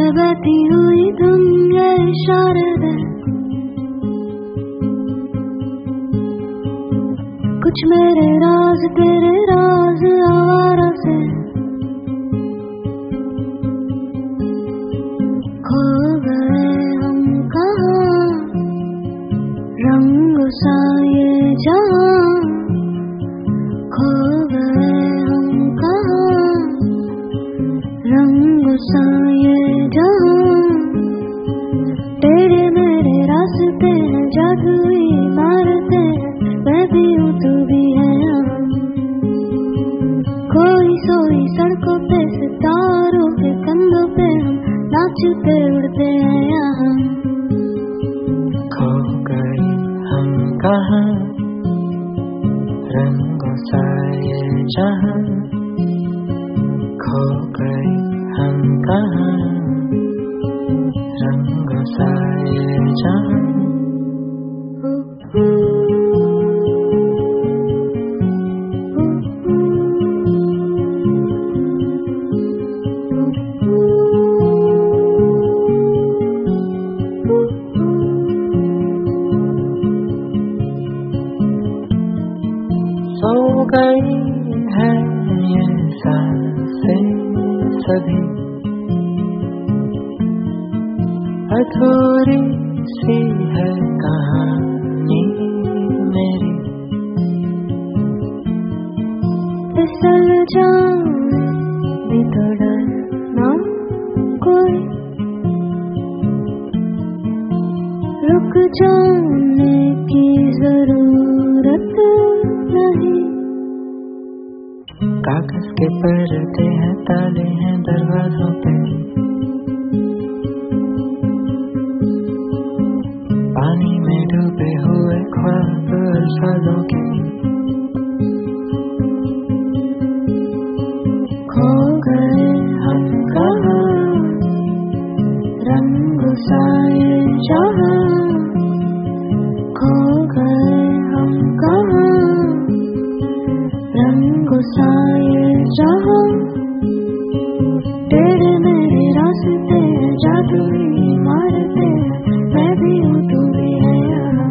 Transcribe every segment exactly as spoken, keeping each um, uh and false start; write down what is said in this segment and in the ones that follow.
बहती हुई धुन ये इशारे दे, कुछ मेरे राज तेरे राज आवारा से खो गए हम कहाँ, रंग सा ये जहाँ खो गए हम कहाँ, रंग सा ये जहाँ तेरे मेरे रास्ते हैं जादुई मारते हैं, मैं भी हूँ तू भी है यहाँ, कोई सोई सड़कों पे सितारों के कंधों पे हम नाचते उड़ते हैं यहाँ। खो गए हम कहाँ, रंगों सा ये जहाँ खो गए हम कहाँ, रंगों सा ये जहाँ। सो गई है ये सांसें सभी, अधूरी सी है कहानी मेरी, फिसल जाऊं भी तो डर ना कोई, रुक जाने की जरूरत नहीं, कागज के पर्दे हैं ताले हैं दरवाजों पे, पानी में डूबे हुए ख्वाब सालों के, खो गए हम कहाँ, रंग सा ये जहाँ खो गए हम कहाँ, रंग सा ये जहाँ तेरे मेरे रास्ते हैं जादुई मारते हैं, मैं भी हूँ तू भी है यहाँ,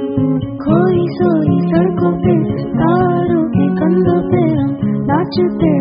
कोई सोई सड़कों पे सितारों के कंधों पे हम नाचते